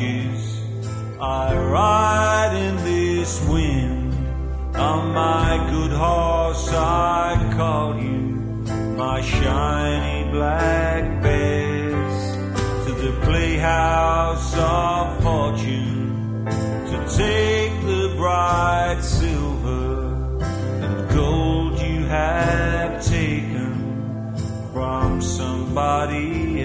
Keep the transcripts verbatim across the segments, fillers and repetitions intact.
torches. I ride in this wind. On my good horse I call you, my shiny black bears, to the playhouse of fortune, to take the bright silver and gold you have taken from somebody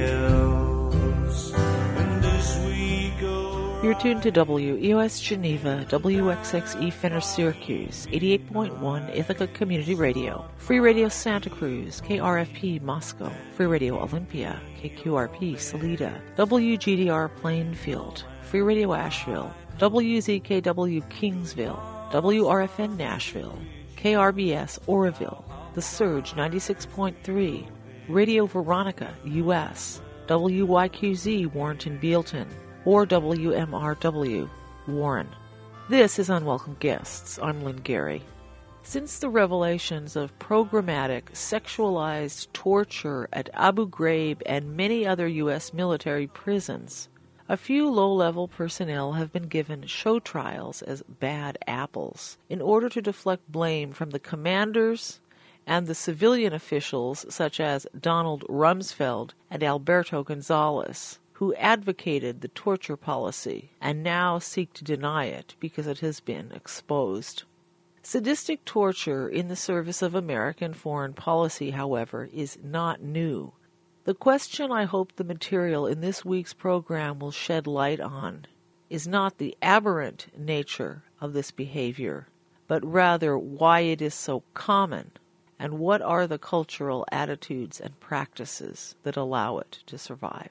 else. And as we go... You're tuned to W E O S Geneva, W X X E Fenner Syracuse, eighty-eight point one Ithaca Community Radio, Free Radio Santa Cruz, K R F P Moscow, Free Radio Olympia, K Q R P Salida, W G D R Plainfield, Free Radio Asheville, W Z K W Kingsville, W R F N Nashville, K R B S Oroville, The Surge ninety-six point three, Radio Veronica U S, W Y Q Z Warrenton Bealton, or W M R W, Warren. This is Unwelcome Guests. I'm Lynn Gary. Since the revelations of programmatic, sexualized torture at Abu Ghraib and many other U S military prisons, a few low-level personnel have been given show trials as bad apples in order to deflect blame from the commanders and the civilian officials such as Donald Rumsfeld and Alberto Gonzales, who advocated the torture policy and now seek to deny it because it has been exposed. Sadistic torture in the service of American foreign policy, however, is not new. The question I hope the material in this week's program will shed light on is not the aberrant nature of this behavior, but rather why it is so common and what are the cultural attitudes and practices that allow it to survive.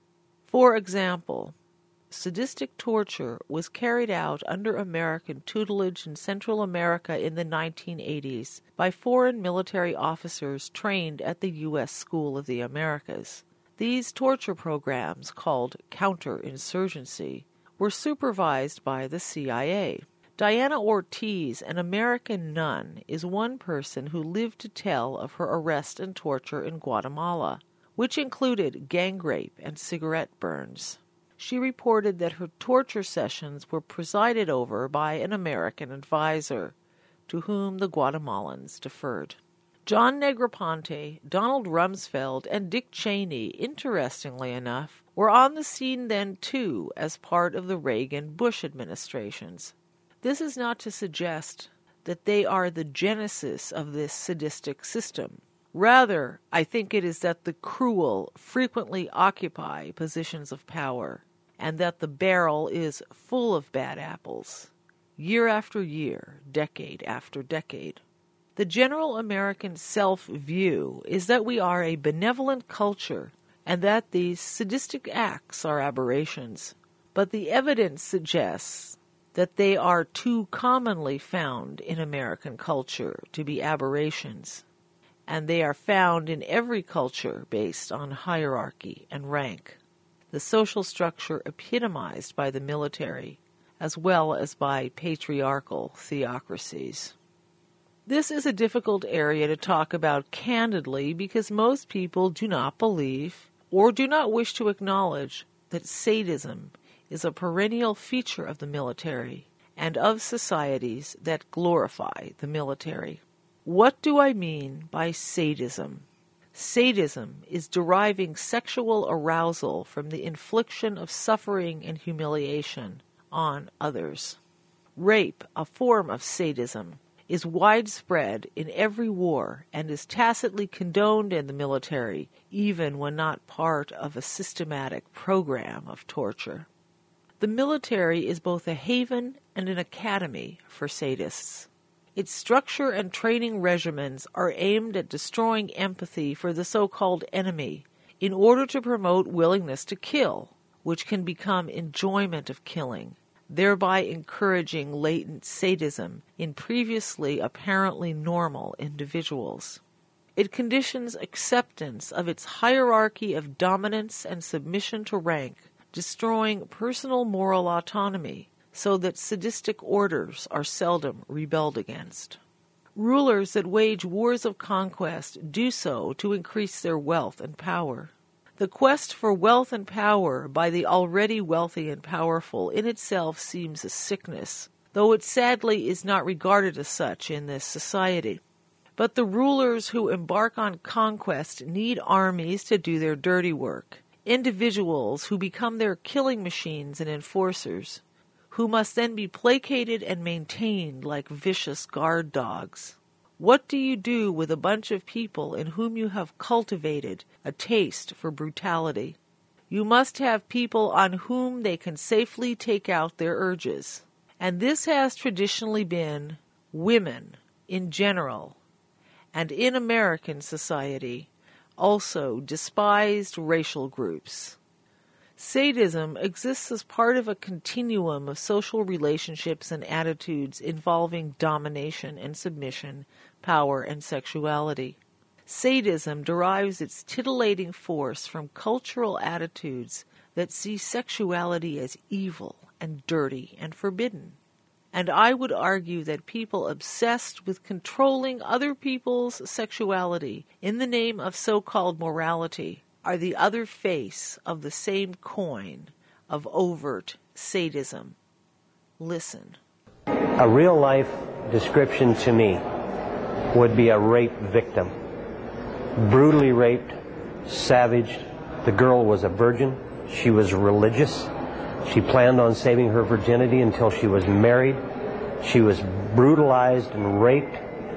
For example, sadistic torture was carried out under American tutelage in Central America in the nineteen eighties by foreign military officers trained at the U S School of the Americas. These torture programs, called counterinsurgency, were supervised by the C I A. Diana Ortiz, an American nun, is one person who lived to tell of her arrest and torture in Guatemala, which included gang rape and cigarette burns. She reported that her torture sessions were presided over by an American advisor, to whom the Guatemalans deferred. John Negroponte, Donald Rumsfeld, and Dick Cheney, interestingly enough, were on the scene then too as part of the Reagan-Bush administrations. This is not to suggest that they are the genesis of this sadistic system. Rather, I think it is that the cruel frequently occupy positions of power, and that the barrel is full of bad apples, year after year, decade after decade. The general American self-view is that we are a benevolent culture, and that these sadistic acts are aberrations, but the evidence suggests that they are too commonly found in American culture to be aberrations, and they are found in every culture based on hierarchy and rank, the social structure epitomized by the military, as well as by patriarchal theocracies. This is a difficult area to talk about candidly because most people do not believe or do not wish to acknowledge that sadism is a perennial feature of the military and of societies that glorify the military. What do I mean by sadism? Sadism is deriving sexual arousal from the infliction of suffering and humiliation on others. Rape, a form of sadism, is widespread in every war and is tacitly condoned in the military, even when not part of a systematic program of torture. The military is both a haven and an academy for sadists. Its structure and training regimens are aimed at destroying empathy for the so-called enemy in order to promote willingness to kill, which can become enjoyment of killing, thereby encouraging latent sadism in previously apparently normal individuals. It conditions acceptance of its hierarchy of dominance and submission to rank, destroying personal moral autonomy, so that sadistic orders are seldom rebelled against. Rulers that wage wars of conquest do so to increase their wealth and power. The quest for wealth and power by the already wealthy and powerful in itself seems a sickness, though it sadly is not regarded as such in this society. But the rulers who embark on conquest need armies to do their dirty work, individuals who become their killing machines and enforcers, who must then be placated and maintained like vicious guard dogs. What do you do with a bunch of people in whom you have cultivated a taste for brutality? You must have people on whom they can safely take out their urges. And this has traditionally been women in general, and in American society, also despised racial groups. Sadism exists as part of a continuum of social relationships and attitudes involving domination and submission, power and sexuality. Sadism derives its titillating force from cultural attitudes that see sexuality as evil and dirty and forbidden. And I would argue that people obsessed with controlling other people's sexuality in the name of so-called morality are the other face of the same coin of overt sadism. Listen. A real-life description to me would be a rape victim. Brutally raped, savaged. The girl was a virgin. She was religious. She planned on saving her virginity until she was married. She was brutalized and raped,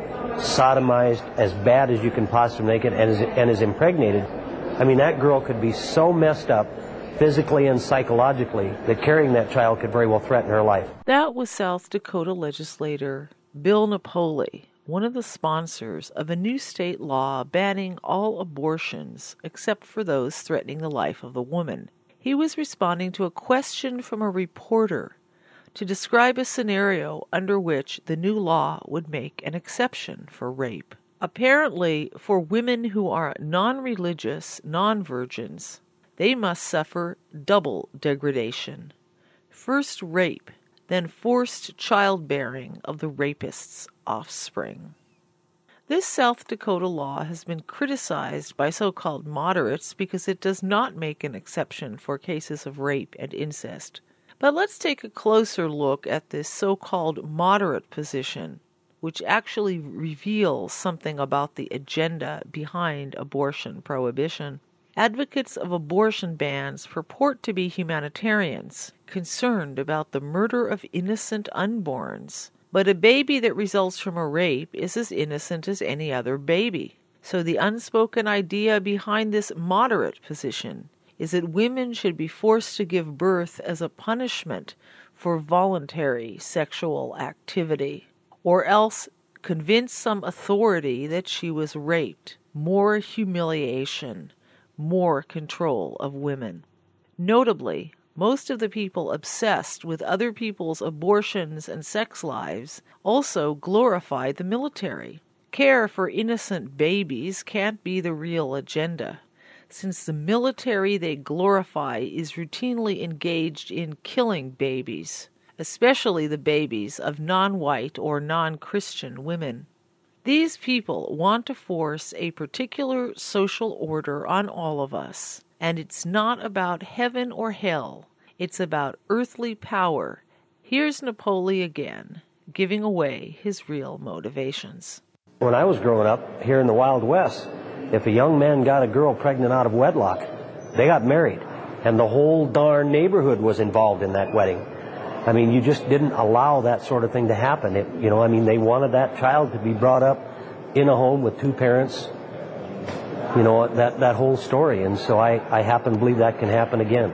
sodomized, as bad as you can possibly make it, and is, and is impregnated. I mean, that girl could be so messed up physically and psychologically that carrying that child could very well threaten her life. That was South Dakota legislator Bill Napoli, one of the sponsors of a new state law banning all abortions except for those threatening the life of the woman. He was responding to a question from a reporter to describe a scenario under which the new law would make an exception for rape. Apparently, for women who are non-religious, non-virgins, they must suffer double degradation. First rape, then forced childbearing of the rapist's offspring. This South Dakota law has been criticized by so-called moderates because it does not make an exception for cases of rape and incest. But let's take a closer look at this so-called moderate position, which actually reveals something about the agenda behind abortion prohibition. Advocates of abortion bans purport to be humanitarians, concerned about the murder of innocent unborns. But a baby that results from a rape is as innocent as any other baby. So the unspoken idea behind this moderate position is that women should be forced to give birth as a punishment for voluntary sexual activity, or else convince some authority that she was raped. More humiliation, more control of women. Notably, most of the people obsessed with other people's abortions and sex lives also glorify the military. Care for innocent babies can't be the real agenda, since the military they glorify is routinely engaged in killing babies, especially the babies of non-white or non-Christian women. These people want to force a particular social order on all of us, and it's not about heaven or hell. It's about earthly power. Here's Napoli again, giving away his real motivations. When I was growing up here in the Wild West, if a young man got a girl pregnant out of wedlock, they got married, and the whole darn neighborhood was involved in that wedding. I mean, you just didn't allow that sort of thing to happen. It, you know, I mean, they wanted that child to be brought up in a home with two parents, you know, that, that whole story. And so I, I happen to believe that can happen again.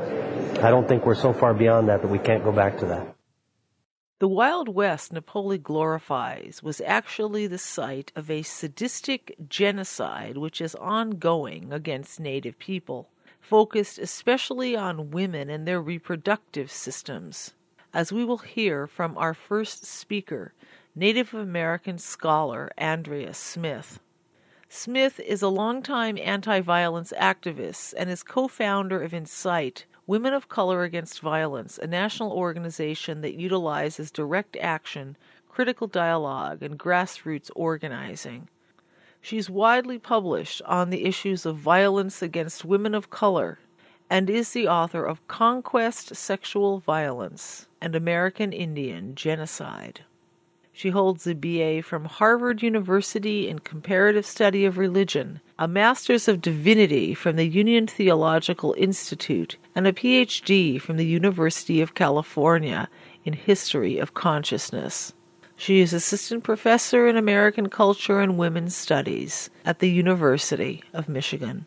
I don't think we're so far beyond that that we can't go back to that. The Wild West Napoli glorifies was actually the site of a sadistic genocide which is ongoing against Native people, focused especially on women and their reproductive systems, as we will hear from our first speaker, Native American scholar Andrea Smith. Smith is a longtime anti-violence activist and is co-founder of Incite, Women of Color Against Violence, a national organization that utilizes direct action, critical dialogue, and grassroots organizing. She's widely published on the issues of violence against women of color and is the author of Conquest, Sexual Violence, and American Indian Genocide. She holds a B A from Harvard University in Comparative Study of Religion, a Master's of Divinity from the Union Theological Institute, and a P H D from the University of California in History of Consciousness. She is Assistant Professor in American Culture and Women's Studies at the University of Michigan.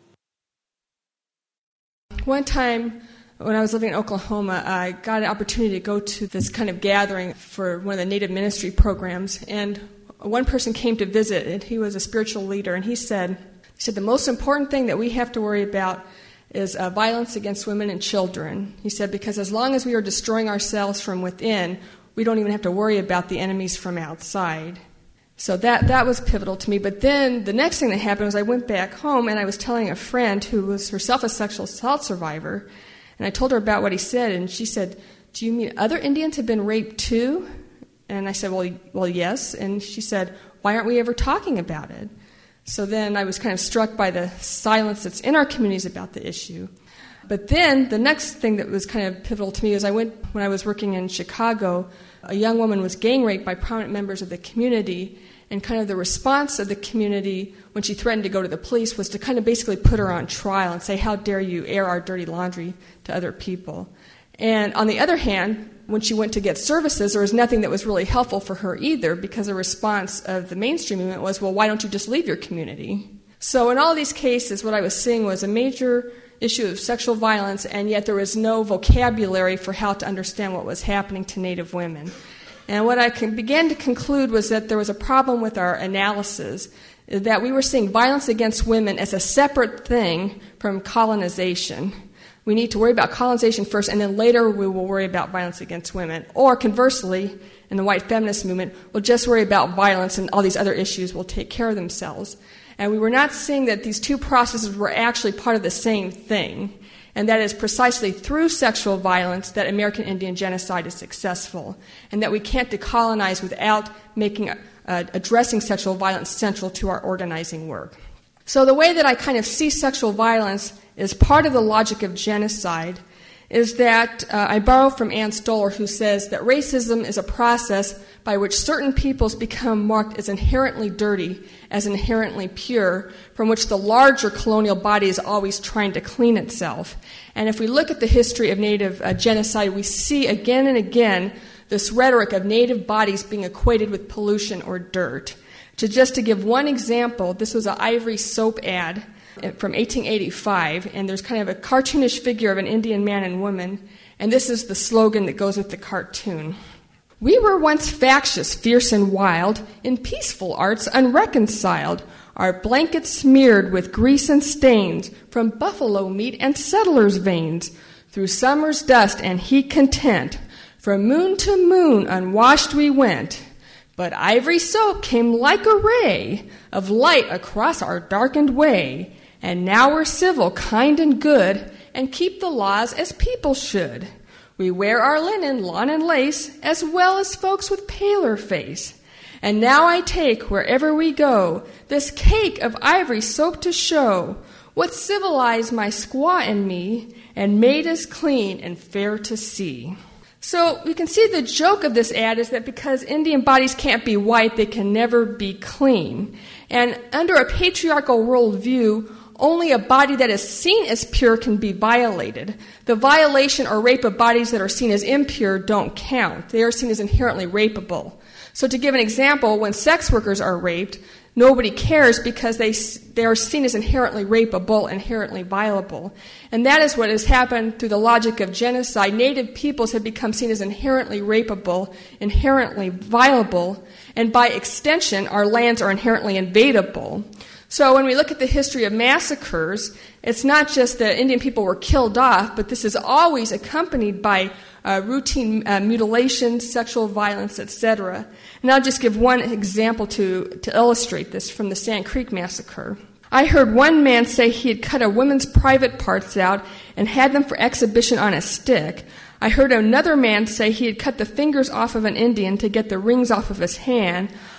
One time when I was living in Oklahoma, I got an opportunity to go to this kind of gathering for one of the Native Ministry programs, and one person came to visit, and he was a spiritual leader, and he said, he said, the most important thing that we have to worry about is uh, violence against women and children. He said, because as long as we are destroying ourselves from within, we don't even have to worry about the enemies from outside. So that, that was pivotal to me. But then the next thing that happened was I went back home, and I was telling a friend who was herself a sexual assault survivor, and I told her about what he said, and she said, do you mean other Indians have been raped too? And I said, well, well, yes. And she said, why aren't we ever talking about it? So then I was kind of struck by the silence that's in our communities about the issue. But then the next thing that was kind of pivotal to me is I went, when I was working in Chicago, a young woman was gang raped by prominent members of the community, and kind of the response of the community when she threatened to go to the police was to kind of basically put her on trial and say, how dare you air our dirty laundry to other people. And on the other hand, when she went to get services, there was nothing that was really helpful for her either, because the response of the mainstream movement was, well, why don't you just leave your community? So in all of these cases, what I was seeing was a major issue of sexual violence, and yet there was no vocabulary for how to understand what was happening to Native women. And what I can began to conclude was that there was a problem with our analysis, that we were seeing violence against women as a separate thing from colonization. We need to worry about colonization first, and then later we will worry about violence against women. Or conversely, in the white feminist movement, we'll just worry about violence and all these other issues will take care of themselves. And we were not seeing that these two processes were actually part of the same thing, and that is precisely through sexual violence that American Indian genocide is successful, and that we can't decolonize without making uh, addressing sexual violence central to our organizing work. So the way that I kind of see sexual violence as part of the logic of genocide is that uh, I borrow from Ann Stoler, who says that racism is a process by which certain peoples become marked as inherently dirty, as inherently pure, from which the larger colonial body is always trying to clean itself. And if we look at the history of Native uh, genocide, we see again and again this rhetoric of Native bodies being equated with pollution or dirt. To just to give one example, this was an Ivory soap ad from eighteen eighty-five, and there's kind of a cartoonish figure of an Indian man and woman, and this is the slogan that goes with the cartoon. We were once factious, fierce, and wild, in peaceful arts unreconciled, our blankets smeared with grease and stains, from buffalo meat and settlers' veins, through summer's dust and heat content, from moon to moon unwashed we went. But Ivory soap came like a ray of light across our darkened way, and now we're civil, kind, and good, and keep the laws as people should. We wear our linen, lawn, and lace, as well as folks with paler face. And now I take, wherever we go, this cake of Ivory soap to show what civilized my squaw and me, and made us clean and fair to see. So we can see the joke of this ad is that because Indian bodies can't be white, they can never be clean. And under a patriarchal worldview, only a body that is seen as pure can be violated. The violation or rape of bodies that are seen as impure don't count. They are seen as inherently rapeable. So to give an example, when sex workers are raped, nobody cares because they they are seen as inherently rapeable, inherently violable. And that is what has happened through the logic of genocide. Native peoples have become seen as inherently rapeable, inherently violable, and by extension, our lands are inherently invadable. So when we look at the history of massacres, it's not just that Indian people were killed off, but this is always accompanied by uh, routine uh, mutilation, sexual violence, et cetera. And I'll just give one example to, to illustrate this from the Sand Creek Massacre. I heard one man say he had cut a woman's private parts out and had them for exhibition on a stick. I heard another man say he had cut the fingers off of an Indian to get the rings off of his hand.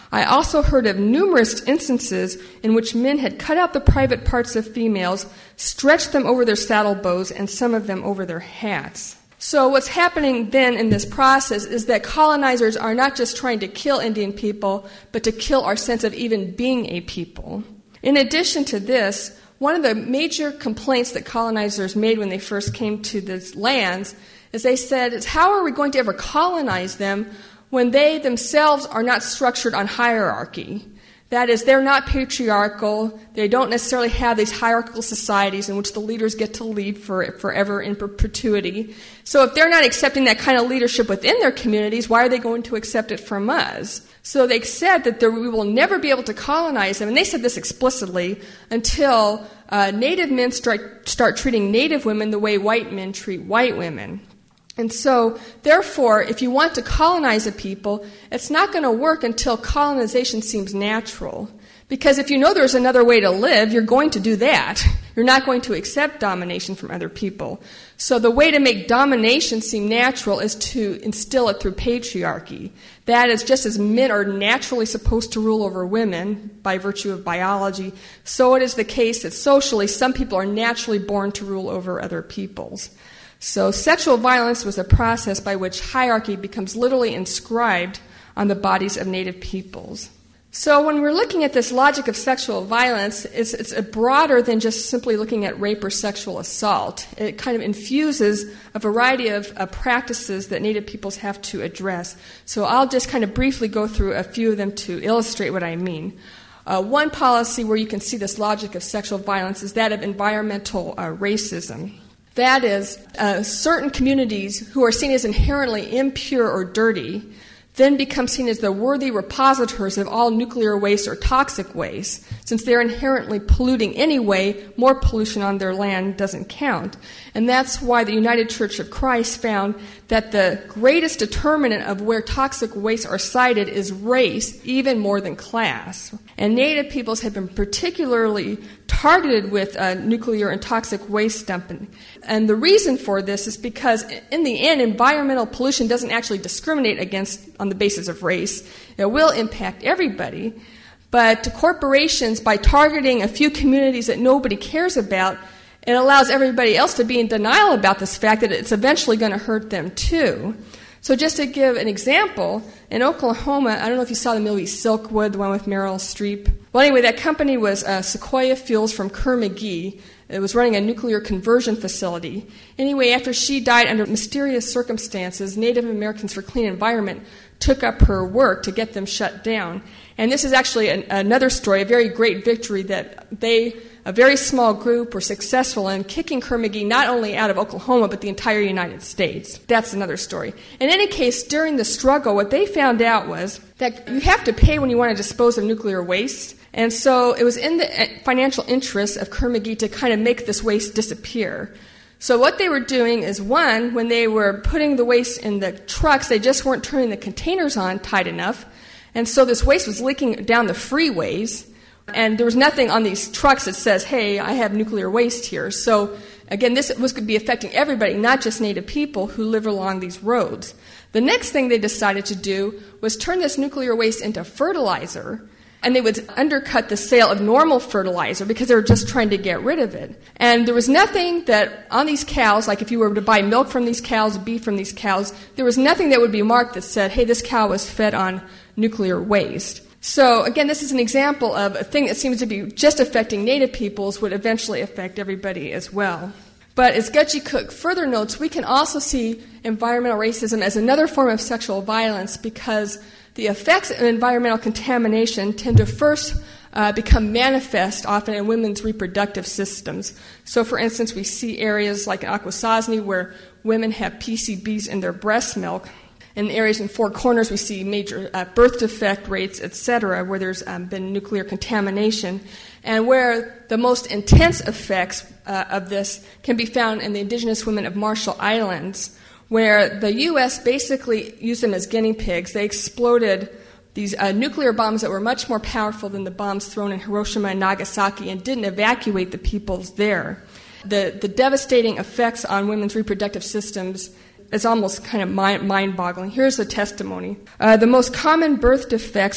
I also heard of numerous instances in which men had cut out the private parts of females, stretched them over their saddle bows, and some of them over their hats. So what's happening then in this process is that colonizers are not just trying to kill Indian people, but to kill our sense of even being a people. In addition to this, one of the major complaints that colonizers made when they first came to these lands is they said, how are we going to ever colonize them when they themselves are not structured on hierarchy? That is, they're not patriarchal. They don't necessarily have these hierarchical societies in which the leaders get to lead for forever in perpetuity. So if they're not accepting that kind of leadership within their communities, why are they going to accept it from us? So they said that there, we will never be able to colonize them, and they said this explicitly, until uh, Native men start, start treating Native women the way white men treat white women. And so, therefore, if you want to colonize a people, it's not going to work until colonization seems natural. Because if you know there's another way to live, you're going to do that. You're not going to accept domination from other people. So the way to make domination seem natural is to instill it through patriarchy. That is, just as men are naturally supposed to rule over women by virtue of biology, so it is the case that socially some people are naturally born to rule over other peoples. So sexual violence was a process by which hierarchy becomes literally inscribed on the bodies of Native peoples. So when we're looking at this logic of sexual violence, it's, it's broader than just simply looking at rape or sexual assault. It kind of infuses a variety of uh, practices that Native peoples have to address. So I'll just kind of briefly go through a few of them to illustrate what I mean. Uh, one policy where you can see this logic of sexual violence is that of environmental uh, racism. That is, uh, certain communities who are seen as inherently impure or dirty then become seen as the worthy repositories of all nuclear waste or toxic waste. Since they're inherently polluting anyway, more pollution on their land doesn't count. And that's why the United Church of Christ found that the greatest determinant of where toxic wastes are sited is race, even more than class. And Native peoples have been particularly targeted with uh, nuclear and toxic waste dumping. And the reason for this is because, in the end, environmental pollution doesn't actually discriminate against on the basis of race. It will impact everybody. But to corporations, by targeting a few communities that nobody cares about, it allows everybody else to be in denial about this fact that it's eventually going to hurt them too. So just to give an example, in Oklahoma, I don't know if you saw the movie Silkwood, the one with Meryl Streep. Well, anyway, that company was uh, Sequoia Fuels from Kerr-McGee. It was running a nuclear conversion facility. Anyway, after she died under mysterious circumstances, Native Americans for Clean Environment took up her work to get them shut down. And this is actually an, another story, a very great victory that they, a very small group, were successful in kicking Kerr-McGee not only out of Oklahoma, but the entire United States. That's another story. In any case, during the struggle, what they found out was that you have to pay when you want to dispose of nuclear waste. And so it was in the financial interest of Kerr-McGee to kind of make this waste disappear. So what they were doing is, one, when they were putting the waste in the trucks, they just weren't turning the containers on tight enough. And so this waste was leaking down the freeways. And there was nothing on these trucks that says, hey, I have nuclear waste here. So, again, this was going to be affecting everybody, not just Native people who live along these roads. The next thing they decided to do was turn this nuclear waste into fertilizer. And they would undercut the sale of normal fertilizer because they were just trying to get rid of it. And there was nothing that on these cows, like if you were to buy milk from these cows, beef from these cows, there was nothing that would be marked that said, hey, this cow was fed on nuclear waste. So, again, this is an example of a thing that seems to be just affecting Native peoples would eventually affect everybody as well. But as Gudgy Cook further notes, we can also see environmental racism as another form of sexual violence because the effects of environmental contamination tend to first uh, become manifest often in women's reproductive systems. So, for instance, we see areas like in Akwesasne where women have P C Bs in their breast milk. In areas in Four Corners, we see major uh, birth defect rates, et cetera, where there's um, been nuclear contamination, and where the most intense effects uh, of this can be found in the indigenous women of Marshall Islands, where the U S basically used them as guinea pigs. They exploded these uh, nuclear bombs that were much more powerful than the bombs thrown in Hiroshima and Nagasaki and didn't evacuate the peoples there. The, the devastating effects on women's reproductive systems is almost kind of mind- mind-boggling. Here's the testimony. Uh, the most common birth defects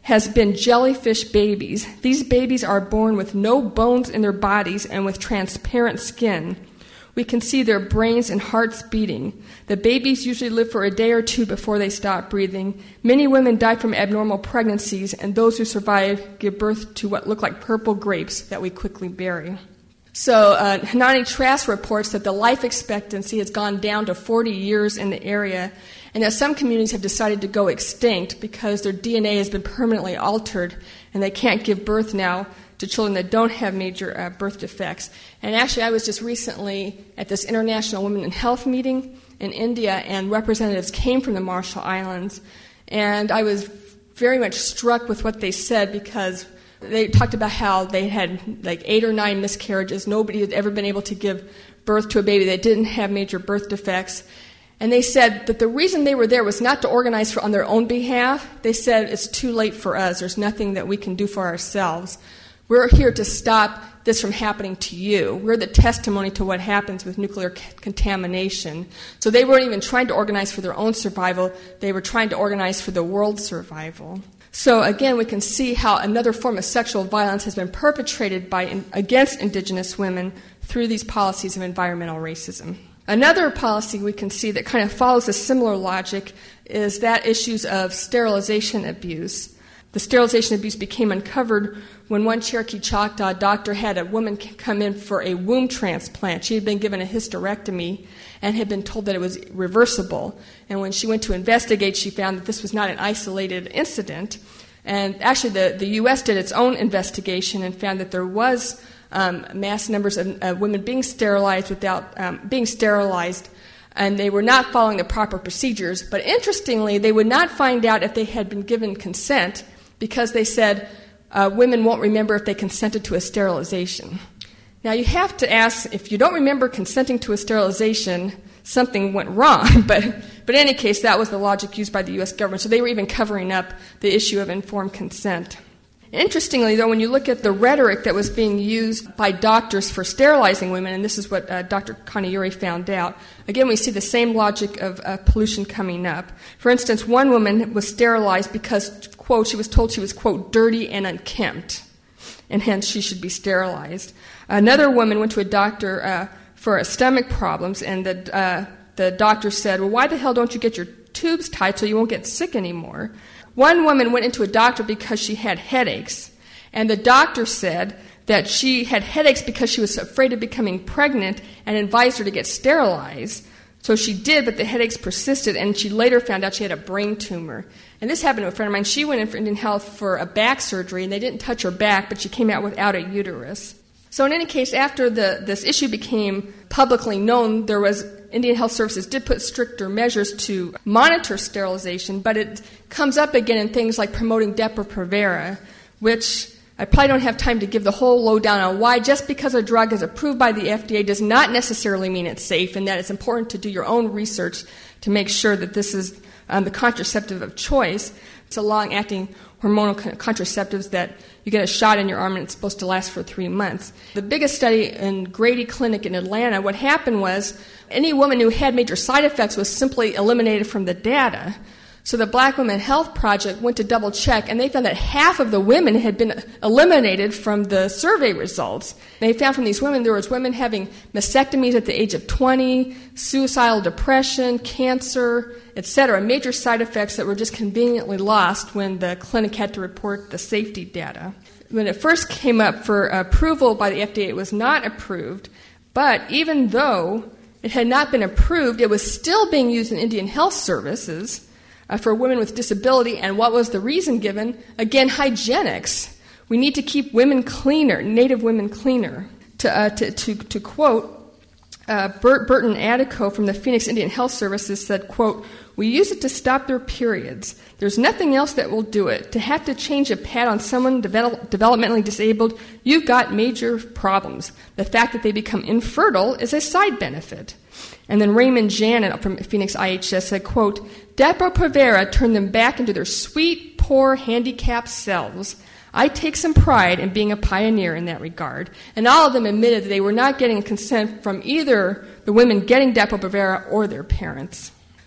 has been jellyfish babies. These babies are born with no bones in their bodies and with transparent skin. We can see their brains and hearts beating. The babies usually live for a day or two before they stop breathing. Many women die from abnormal pregnancies, and those who survive give birth to what look like purple grapes that we quickly bury. So uh, Hanani Trask reports that the life expectancy has gone down to forty years in the area, and that some communities have decided to go extinct because their D N A has been permanently altered, and they can't give birth now to children that don't have major uh, birth defects. And actually, I was just recently at this International Women in Health meeting in India, and representatives came from the Marshall Islands, and I was very much struck with what they said, because they talked about how they had like eight or nine miscarriages. Nobody had ever been able to give birth to a baby that didn't have major birth defects. And they said that the reason they were there was not to organize for, on their own behalf. They said, it's too late for us. There's nothing that we can do for ourselves. We're here to stop this from happening to you. We're the testimony to what happens with nuclear c- contamination. So they weren't even trying to organize for their own survival. They were trying to organize for the world's survival. So again, we can see how another form of sexual violence has been perpetrated by in, against indigenous women through these policies of environmental racism. Another policy we can see that kind of follows a similar logic is that issues of sterilization abuse. The sterilization abuse became uncovered when one Cherokee Choctaw doctor had a woman come in for a womb transplant. She had been given a hysterectomy and had been told that it was reversible. And when she went to investigate, she found that this was not an isolated incident. And actually, the, the U S did its own investigation and found that there was um, mass numbers of uh, women being sterilized without um, being sterilized, and they were not following the proper procedures. But interestingly, they would not find out if they had been given consent, because they said uh, women won't remember if they consented to a sterilization. Now, you have to ask, if you don't remember consenting to a sterilization, something went wrong. But, but in any case, that was the logic used by the U S government. So they were even covering up the issue of informed consent. Interestingly, though, when you look at the rhetoric that was being used by doctors for sterilizing women, and this is what uh, Doctor Kaniuri found out, again, we see the same logic of uh, pollution coming up. For instance, one woman was sterilized because, quote, she was told she was, quote, dirty and unkempt, and hence she should be sterilized. Another woman went to a doctor uh, for uh, stomach problems, and the, uh, the doctor said, well, why the hell don't you get your tubes tied so you won't get sick anymore? One woman went into a doctor because she had headaches, and the doctor said that she had headaches because she was afraid of becoming pregnant and advised her to get sterilized. So she did, but the headaches persisted, and she later found out she had a brain tumor. And this happened to a friend of mine. She went in for Indian Health for a back surgery, and they didn't touch her back, but she came out without a uterus. So in any case, after the, this issue became publicly known, there was Indian Health Services did put stricter measures to monitor sterilization, but it comes up again in things like promoting Depo-Provera, which I probably don't have time to give the whole lowdown on why just because a drug is approved by the F D A does not necessarily mean it's safe, and that it's important to do your own research to make sure that this is um, the contraceptive of choice. It's a long-acting hormonal contraceptives that you get a shot in your arm and it's supposed to last for three months. The biggest study in Grady Clinic in Atlanta, what happened was any woman who had major side effects was simply eliminated from the data. So the Black Women Health Project went to double check, and they found that half of the women had been eliminated from the survey results. They found from these women there was women having mastectomies at the age of twenty, suicidal depression, cancer, et cetera, major side effects that were just conveniently lost when the clinic had to report the safety data. When it first came up for approval by the F D A, it was not approved, but even though it had not been approved, it was still being used in Indian Health Services Uh, for women with disability. And what was the reason given? Again, hygienics. We need to keep women cleaner, Native women cleaner. To, uh, to, to, to quote, uh, Bert, Burton Attico from the Phoenix Indian Health Services said, quote, "We use it to stop their periods. There's nothing else that will do it. To have to change a pad on someone develop, developmentally disabled, you've got major problems. The fact that they become infertile is a side benefit." And then Raymond Janet from Phoenix I H S said, quote, "Depo-Provera turned them back into their sweet, poor, handicapped selves. I take some pride in being a pioneer in that regard." And all of them admitted that they were not getting consent from either the women getting Depo-Provera or their parents.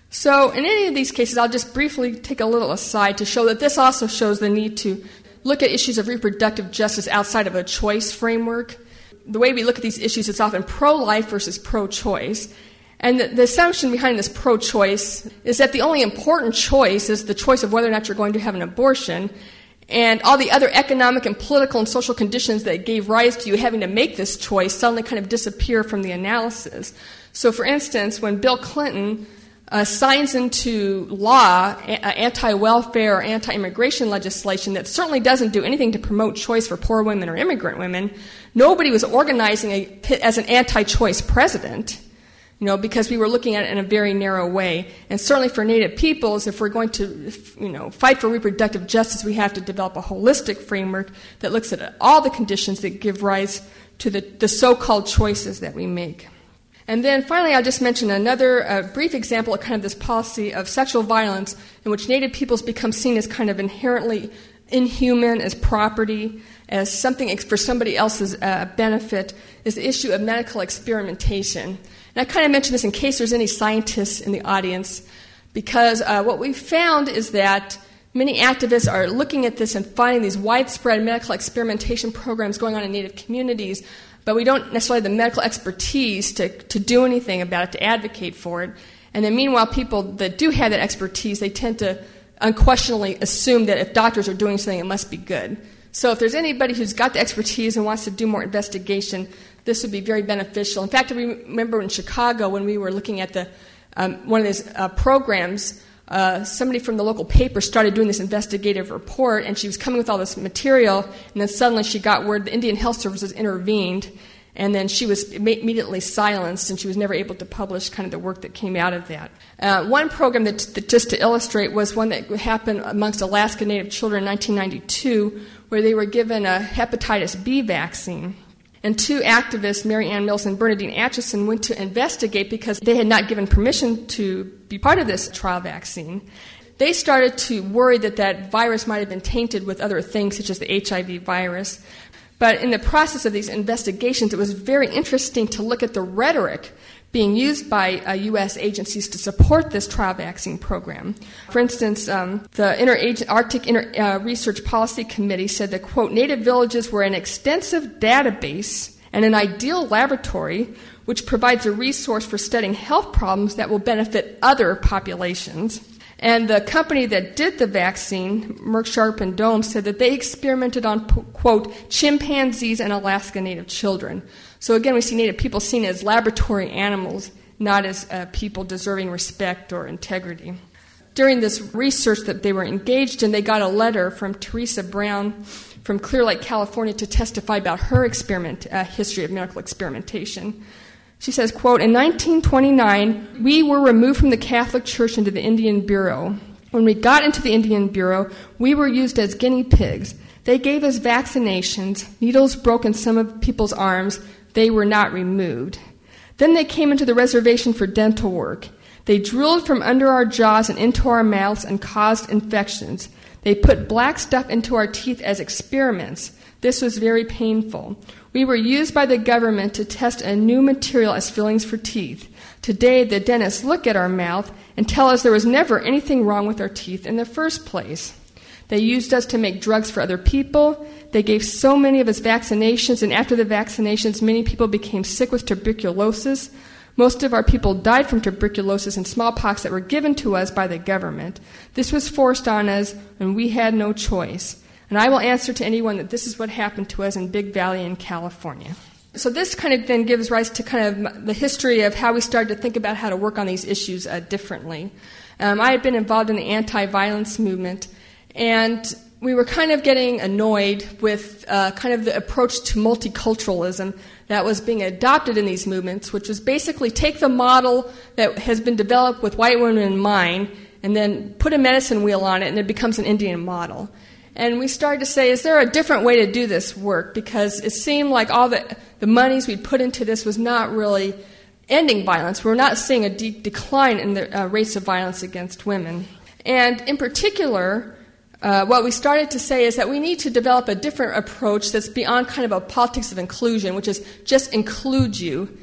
So in any of these cases, I'll just briefly take a little aside to show that this also shows the need to look at issues of reproductive justice outside of a choice framework. The way we look at these issues, it's often pro-life versus pro-choice. And the, the assumption behind this pro-choice is that the only important choice is the choice of whether or not you're going to have an abortion, and all the other economic and political and social conditions that gave rise to you having to make this choice suddenly kind of disappear from the analysis. So, for instance, when Bill Clinton uh, signs into law a- anti-welfare or anti-immigration legislation that certainly doesn't do anything to promote choice for poor women or immigrant women, nobody was organizing a, as an anti-choice president. You know, because we were looking at it in a very narrow way. And certainly for Native peoples, if we're going to, you know, fight for reproductive justice, we have to develop a holistic framework that looks at all the conditions that give rise to the, the so-called choices that we make. And then finally, I'll just mention another uh, brief example of kind of this policy of sexual violence in which Native peoples become seen as kind of inherently inhuman, as property, as something for somebody else's uh, benefit, is the issue of medical experimentation. And I kind of mention this in case there's any scientists in the audience, because uh, what we found is that many activists are looking at this and finding these widespread medical experimentation programs going on in Native communities, but we don't necessarily have the medical expertise to, to do anything about it, to advocate for it. And then meanwhile, people that do have that expertise, they tend to unquestionably assume that if doctors are doing something, it must be good. So if there's anybody who's got the expertise and wants to do more investigation, this would be very beneficial. In fact, I remember in Chicago when we were looking at the um, one of these uh, programs, uh, somebody from the local paper started doing this investigative report, and she was coming with all this material, and then suddenly she got word the Indian Health Services intervened, and then she was immediately silenced, and she was never able to publish kind of the work that came out of that. Uh, one program that, that, just to illustrate, was one that happened amongst Alaska Native children in nineteen ninety-two, where they were given a hepatitis B vaccine. And two activists, Mary Ann Mills and Bernadine Atchison, went to investigate because they had not given permission to be part of this trial vaccine. They started to worry that that virus might have been tainted with other things, such as the H I V virus. But in the process of these investigations, it was very interesting to look at the rhetoric being used by uh, U S agencies to support this trial vaccine program. For instance, um, the Inter- Arctic Inter- uh, Research Policy Committee said that, quote, Native villages were an extensive database and an ideal laboratory which provides a resource for studying health problems that will benefit other populations. And the company that did the vaccine, Merck Sharp and Dohme, said that they experimented on, quote, chimpanzees and Alaska Native children. So again, we see Native people seen as laboratory animals, not as uh, people deserving respect or integrity. During this research that they were engaged in, they got a letter from Teresa Brown from Clear Lake, California, to testify about her experiment uh, history of medical experimentation. She says, quote, in nineteen twenty-nine, we were removed from the Catholic Church into the Indian Bureau. When we got into the Indian Bureau, we were used as guinea pigs. They gave us vaccinations. Needles broke in some of people's arms. They were not removed. Then they came into the reservation for dental work. They drilled from under our jaws and into our mouths and caused infections. They put black stuff into our teeth as experiments. This was very painful. We were used by the government to test a new material as fillings for teeth. Today, the dentists look at our mouth and tell us there was never anything wrong with our teeth in the first place. They used us to make drugs for other people. They gave so many of us vaccinations, and after the vaccinations, many people became sick with tuberculosis. Most of our people died from tuberculosis and smallpox that were given to us by the government. This was forced on us, and we had no choice. And I will answer to anyone that this is what happened to us in Big Valley in California. So this kind of then gives rise to kind of the history of how we started to think about how to work on these issues uh, differently. Um, I had been involved in the anti-violence movement, and we were kind of getting annoyed with uh, kind of the approach to multiculturalism that was being adopted in these movements, which was basically take the model that has been developed with white women in mind and then put a medicine wheel on it, and it becomes an Indian model. And we started to say, is there a different way to do this work? Because it seemed like all the, the monies we'd put into this was not really ending violence. We're not seeing a de- decline in the uh, rates of violence against women. And in particular, uh, what we started to say is that we need to develop a different approach that's beyond kind of a politics of inclusion, which is just include you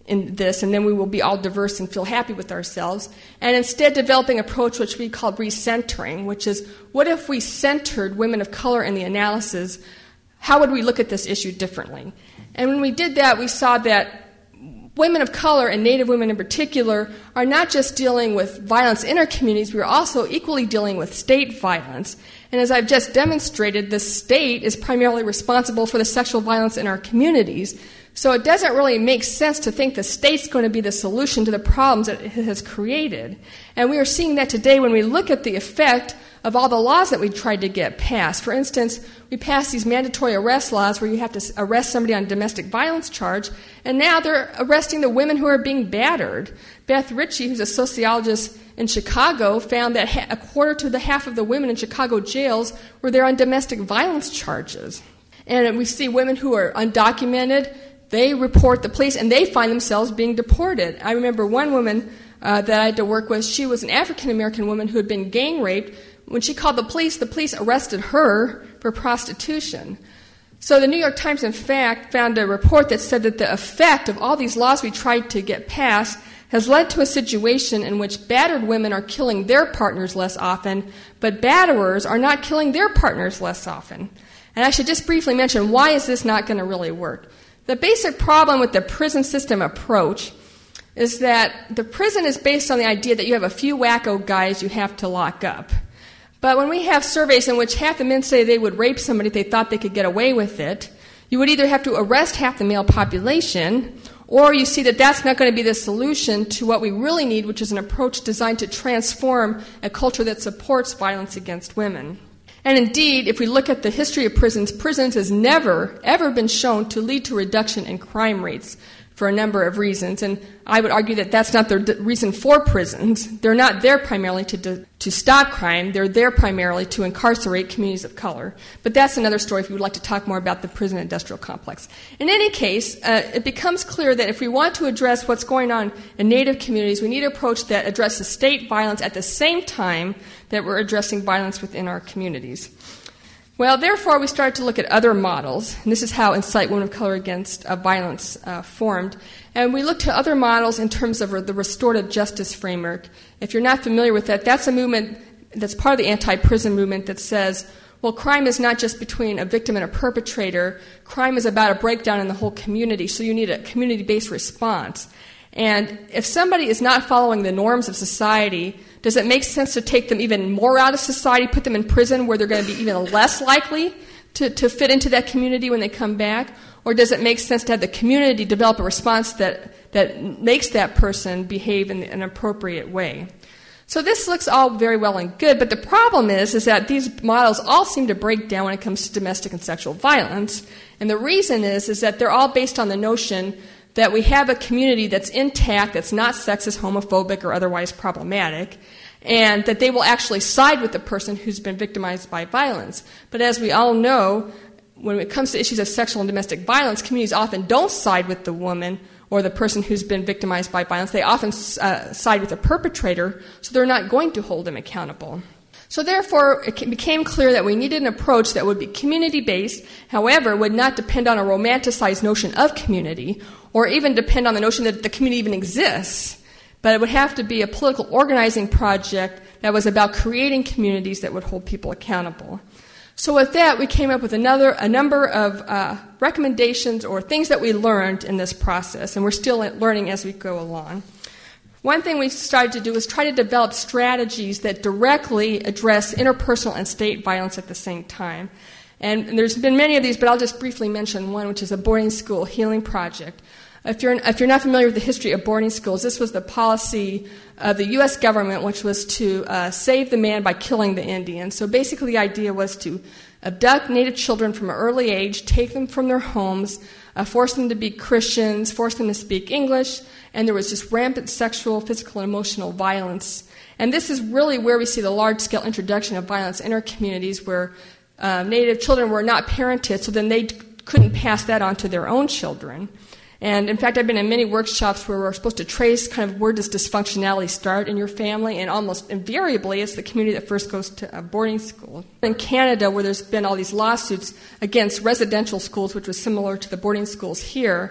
in this, and then we will be all diverse and feel happy with ourselves, and instead developing an approach which we call recentering, which is, what if we centered women of color in the analysis? How would we look at this issue differently? And when we did that, we saw that women of color, and Native women in particular, are not just dealing with violence in our communities, we are also equally dealing with state violence. And as I've just demonstrated, the state is primarily responsible for the sexual violence in our communities. So it doesn't really make sense to think the state's going to be the solution to the problems that it has created. And we are seeing that today when we look at the effect of all the laws that we tried to get passed. For instance, we passed these mandatory arrest laws where you have to arrest somebody on a domestic violence charge, and now they're arresting the women who are being battered. Beth Ritchie, who's a sociologist in Chicago, found that a quarter to the half of the women in Chicago jails were there on domestic violence charges. And we see women who are undocumented, they report the police, and they find themselves being deported. I remember one woman uh, that I had to work with, she was an African-American woman who had been gang raped. When she called the police, the police arrested her for prostitution. So the New York Times, in fact, found a report that said that the effect of all these laws we tried to get passed has led to a situation in which battered women are killing their partners less often, but batterers are not killing their partners less often. And I should just briefly mention, why is this not going to really work? The basic problem with the prison system approach is that the prison is based on the idea that you have a few wacko guys you have to lock up. But when we have surveys in which half the men say they would rape somebody if they thought they could get away with it, you would either have to arrest half the male population, or you see that that's not going to be the solution to what we really need, which is an approach designed to transform a culture that supports violence against women. And indeed, if we look at the history of prisons, prisons has never, ever been shown to lead to reduction in crime rates for a number of reasons. And I would argue that that's not the d- reason for prisons. They're not there primarily to d- to stop crime. They're there primarily to incarcerate communities of color. But that's another story if you would like to talk more about the prison industrial complex. In any case, uh, it becomes clear that if we want to address what's going on in Native communities, we need an approach that addresses state violence at the same time that we're addressing violence within our communities. Well, therefore, we started to look at other models, and this is how Incite Women of Color Against uh, Violence uh, formed. And we looked to other models in terms of the restorative justice framework. If you're not familiar with that, that's a movement that's part of the anti-prison movement that says, well, crime is not just between a victim and a perpetrator. Crime is about a breakdown in the whole community, so you need a community-based response. And if somebody is not following the norms of society, does it make sense to take them even more out of society, put them in prison where they're going to be even less likely to, to fit into that community when they come back? Or does it make sense to have the community develop a response that, that makes that person behave in an appropriate way? So this looks all very well and good, but the problem is, is that these models all seem to break down when it comes to domestic and sexual violence. And the reason is, is that they're all based on the notion that we have a community that's intact, that's not sexist, homophobic, or otherwise problematic, and that they will actually side with the person who's been victimized by violence. But as we all know, when it comes to issues of sexual and domestic violence, communities often don't side with the woman or the person who's been victimized by violence. They often uh, side with the perpetrator, so they're not going to hold them accountable. So therefore, it became clear that we needed an approach that would be community-based, however, would not depend on a romanticized notion of community, or even depend on the notion that the community even exists, but it would have to be a political organizing project that was about creating communities that would hold people accountable. So with that, we came up with another a number of uh, recommendations or things that we learned in this process, and we're still learning as we go along. One thing we started to do was try to develop strategies that directly address interpersonal and state violence at the same time. And there's been many of these, but I'll just briefly mention one, which is a boarding school healing project. If you're, if you're not familiar with the history of boarding schools, this was the policy of the U S government, which was to uh, save the man by killing the Indian. So basically the idea was to abduct Native children from an early age, take them from their homes, uh, force them to be Christians, force them to speak English, and there was just rampant sexual, physical, and emotional violence. And this is really where we see the large-scale introduction of violence in our communities where uh, Native children were not parented, so then they d- couldn't pass that on to their own children. And in fact, I've been in many workshops where we're supposed to trace kind of where does dysfunctionality start in your family, and almost invariably it's the community that first goes to a boarding school. In Canada, where there's been all these lawsuits against residential schools, which was similar to the boarding schools here,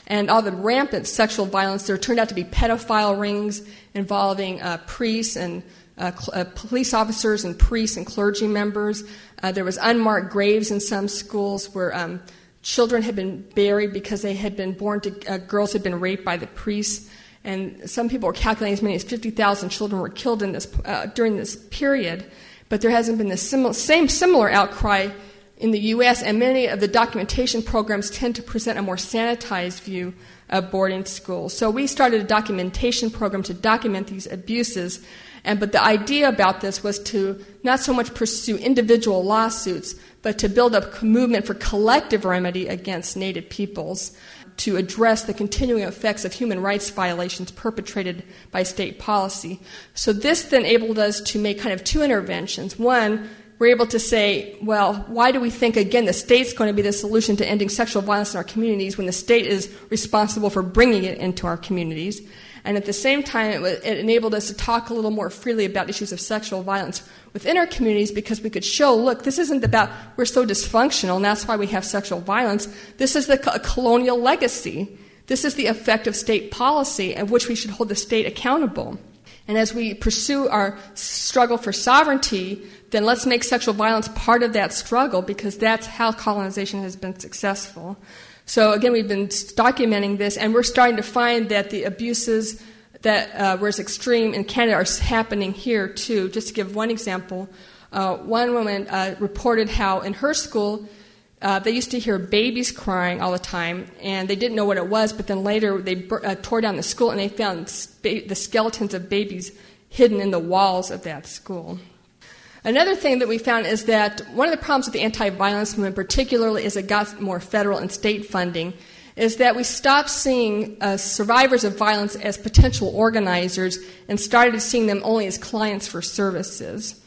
and all the rampant sexual violence. There turned out to be pedophile rings involving uh, priests and uh, cl- uh, police officers and priests and clergy members. Uh, there was unmarked graves in some schools where um, children had been buried because they had been born to uh, girls had been raped by the priests. And some people were calculating as many as fifty thousand children were killed in this uh, during this period. But there hasn't been the sim- same similar outcry in the U S, and many of the documentation programs tend to present a more sanitized view of boarding schools. So we started a documentation program to document these abuses, and but the idea about this was to not so much pursue individual lawsuits, but to build up a movement for collective remedy against Native peoples to address the continuing effects of human rights violations perpetrated by state policy. So this then enabled us to make kind of two interventions. One, we're able to say, well, why do we think, again, the state's going to be the solution to ending sexual violence in our communities when the state is responsible for bringing it into our communities? And at the same time, it, w- it enabled us to talk a little more freely about issues of sexual violence within our communities because we could show, look, this isn't about we're so dysfunctional and that's why we have sexual violence. This is the co- colonial legacy. This is the effect of state policy of which we should hold the state accountable. And as we pursue our struggle for sovereignty, then let's make sexual violence part of that struggle because that's how colonization has been successful. So again, we've been documenting this, and we're starting to find that the abuses that uh, were as extreme in Canada are happening here too. Just to give one example, uh, one woman uh, reported how in her school uh, they used to hear babies crying all the time, and they didn't know what it was, but then later they bur- uh, tore down the school and they found sp- the skeletons of babies hidden in the walls of that school. Another thing that we found is that one of the problems with the anti-violence movement, particularly as it got more federal and state funding, is that we stopped seeing uh, survivors of violence as potential organizers and started seeing them only as clients for services.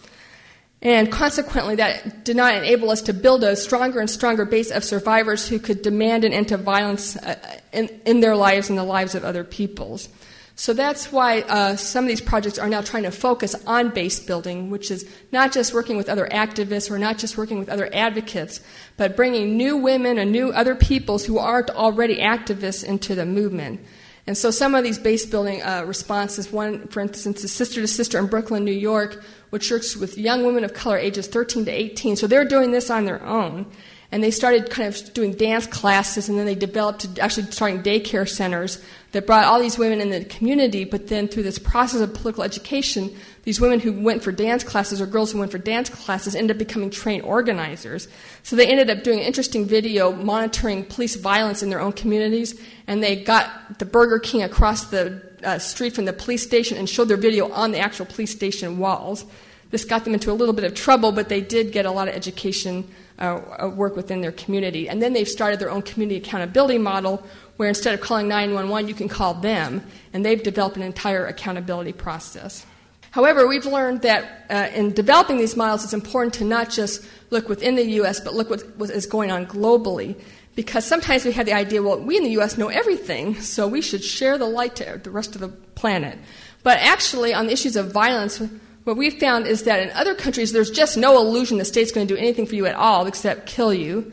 And consequently, that did not enable us to build a stronger and stronger base of survivors who could demand an end to violence uh, in, in their lives and the lives of other peoples. So that's why uh, some of these projects are now trying to focus on base building, which is not just working with other activists or not just working with other advocates, but bringing new women and new other peoples who aren't already activists into the movement. And so some of these base building uh, responses, one, for instance, is Sister to Sister in Brooklyn, New York, which works with young women of color ages thirteen to eighteen. So they're doing this on their own. And they started kind of doing dance classes, and then they developed to actually starting daycare centers that brought all these women in the community. But then through this process of political education, these women who went for dance classes or girls who went for dance classes ended up becoming trained organizers. So they ended up doing an interesting video monitoring police violence in their own communities, and they got the Burger King across the uh, street from the police station and showed their video on the actual police station walls. This got them into a little bit of trouble, but they did get a lot of education uh, work within their community. And then they've started their own community accountability model where instead of calling nine one one, you can call them. And they've developed an entire accountability process. However, we've learned that uh, in developing these models, it's important to not just look within the U S, but look what, what is going on globally. Because sometimes we have the idea, well, we in the U S know everything, so we should share the light to the rest of the planet. But actually, on the issues of violence, what we've found is that in other countries, there's just no illusion the state's going to do anything for you at all except kill you.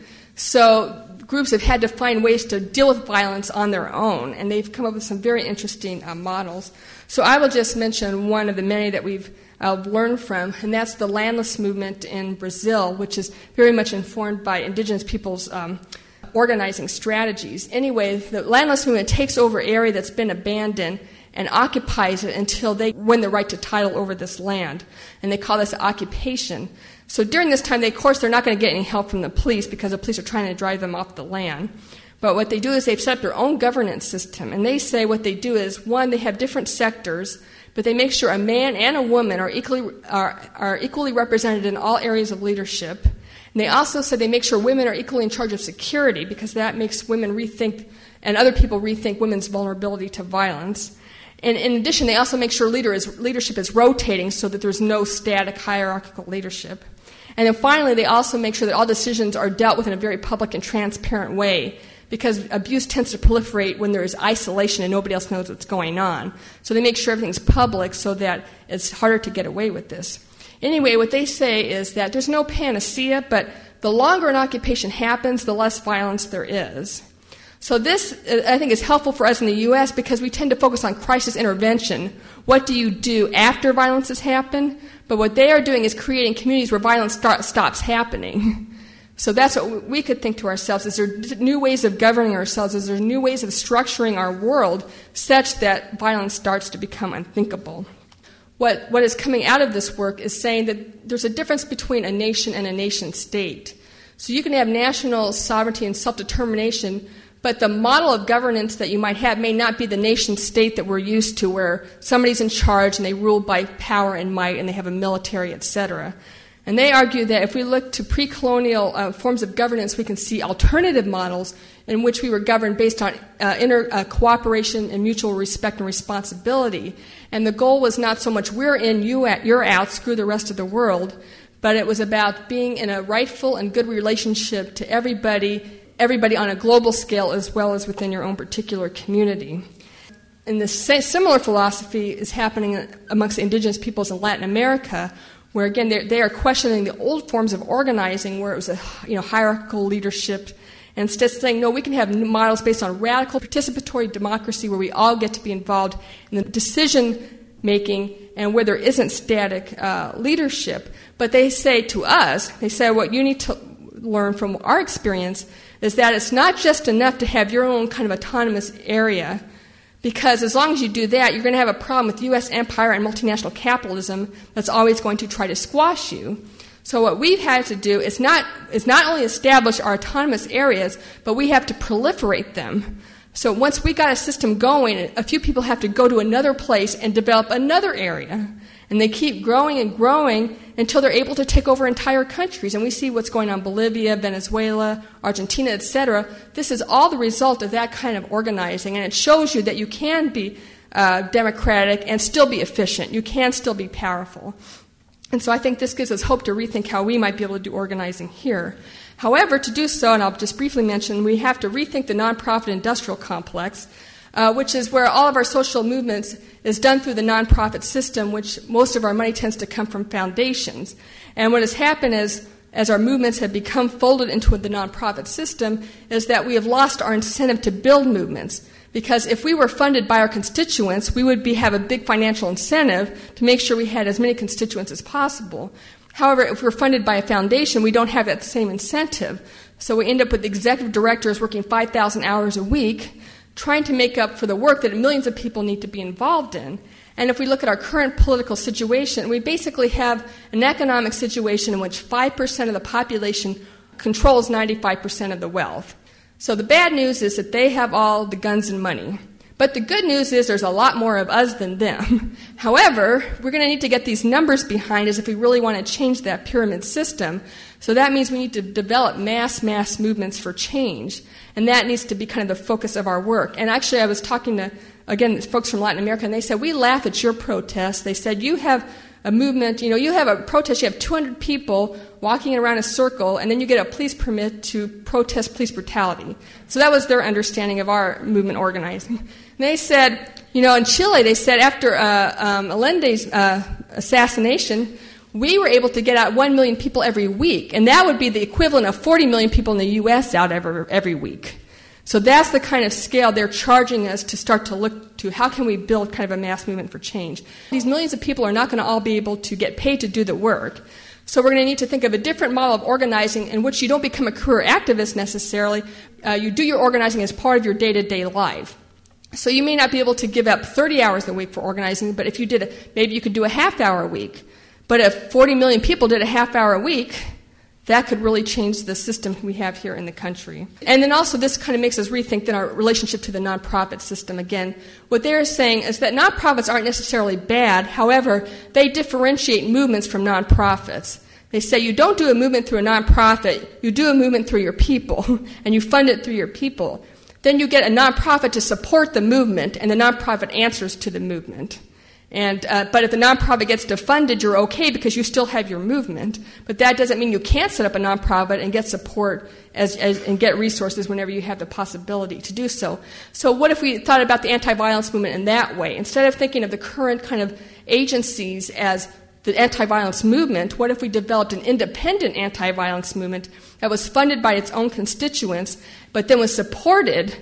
So groups have had to find ways to deal with violence on their own, and they've come up with some very interesting uh, models. So I will just mention one of the many that we've uh, learned from, and that's the landless movement in Brazil, which is very much informed by indigenous people's um, organizing strategies. Anyway, the landless movement takes over area that's been abandoned and occupies it until they win the right to title over this land. And they call this occupation. So during this time, they, of course, they're not going to get any help from the police because the police are trying to drive them off the land. But what they do is they've set up their own governance system. And they say what they do is, one, they have different sectors, but they make sure a man and a woman are equally, are, are equally represented in all areas of leadership. And they also said they make sure women are equally in charge of security because that makes women rethink, and other people rethink women's vulnerability to violence. And in addition, they also make sure leader is, leadership is rotating so that there's no static hierarchical leadership. And then finally, they also make sure that all decisions are dealt with in a very public and transparent way because abuse tends to proliferate when there is isolation and nobody else knows what's going on. So they make sure everything's public so that it's harder to get away with this. Anyway, what they say is that there's no panacea, but the longer an occupation happens, the less violence there is. So this, I think, is helpful for us in the U S because we tend to focus on crisis intervention. What do you do after violence has happened? But what they are doing is creating communities where violence start, stops happening. So that's what we could think to ourselves. Is there new ways of governing ourselves? Is there new ways of structuring our world such that violence starts to become unthinkable? What, what is coming out of this work is saying that there's a difference between a nation and a nation state. So you can have national sovereignty and self-determination, but the model of governance that you might have may not be the nation state that we're used to, where somebody's in charge and they rule by power and might and they have a military, et cetera. And they argue that if we look to pre-colonial uh, forms of governance, we can see alternative models in which we were governed based on uh, inter uh, cooperation and mutual respect and responsibility. And the goal was not so much we're in, you out, you're out, screw the rest of the world, but it was about being in a rightful and good relationship to everybody, everybody on a global scale as well as within your own particular community. And the similar philosophy is happening amongst the indigenous peoples in Latin America, where again they are questioning the old forms of organizing, where it was a you know hierarchical leadership, and instead saying no, we can have models based on radical participatory democracy, where we all get to be involved in the decision making and where there isn't static uh, leadership. But they say to us, they say what you need to learn from our experience is that it's not just enough to have your own kind of autonomous area. Because as long as you do that, you're going to have a problem with U S empire and multinational capitalism that's always going to try to squash you. So what we've had to do is not, is not only establish our autonomous areas, but we have to proliferate them. So once we got a system going, a few people have to go to another place and develop another area. And they keep growing and growing until they're able to take over entire countries. And we see what's going on in Bolivia, Venezuela, Argentina, et cetera. This is all the result of that kind of organizing. And it shows you that you can be uh, democratic and still be efficient. You can still be powerful. And so I think this gives us hope to rethink how we might be able to do organizing here. However, to do so, and I'll just briefly mention, we have to rethink the nonprofit industrial complex, Uh, which is where all of our social movements is done through the nonprofit system, which most of our money tends to come from foundations. And what has happened is, as our movements have become folded into the nonprofit system, is that we have lost our incentive to build movements. Because if we were funded by our constituents, we would be, have a big financial incentive to make sure we had as many constituents as possible. However, if we're funded by a foundation, we don't have that same incentive. So we end up with executive directors working five thousand hours a week, trying to make up for the work that millions of people need to be involved in. And if we look at our current political situation, we basically have an economic situation in which five percent of the population controls ninety-five percent of the wealth. So the bad news is that they have all the guns and money. But the good news is there's a lot more of us than them. However, we're going to need to get these numbers behind us if we really want to change that pyramid system. So that means we need to develop mass, mass movements for change. And that needs to be kind of the focus of our work. And actually, I was talking to, again, folks from Latin America, and they said, we laugh at your protests. They said, you have a movement, you know, you have a protest, you have two hundred people walking around a circle, and then you get a police permit to protest police brutality. So that was their understanding of our movement organizing. And they said, you know, in Chile, they said after uh, um, Allende's uh, assassination, we were able to get out one million people every week, and that would be the equivalent of forty million people in the U S out every, every week. So that's the kind of scale they're charging us to start to look to. How can we build kind of a mass movement for change? These millions of people are not going to all be able to get paid to do the work. So we're going to need to think of a different model of organizing in which you don't become a career activist necessarily. Uh, you do your organizing as part of your day-to-day life. So you may not be able to give up thirty hours a week for organizing, but if you did, a, maybe you could do a half hour a week. But if forty million people did a half hour a week, that could really change the system we have here in the country. And then also this kind of makes us rethink then our relationship to the nonprofit system again. What they're saying is that nonprofits aren't necessarily bad. However, they differentiate movements from nonprofits. They say you don't do a movement through a nonprofit, you do a movement through your people, and you fund it through your people. Then you get a nonprofit to support the movement, and the nonprofit answers to the movement. And, uh, but if the nonprofit gets defunded, you're okay because you still have your movement. But that doesn't mean you can't set up a nonprofit and get support as, as, and get resources whenever you have the possibility to do so. So what if we thought about the anti-violence movement in that way? Instead of thinking of the current kind of agencies as the anti-violence movement, what if we developed an independent anti-violence movement that was funded by its own constituents, but then was supported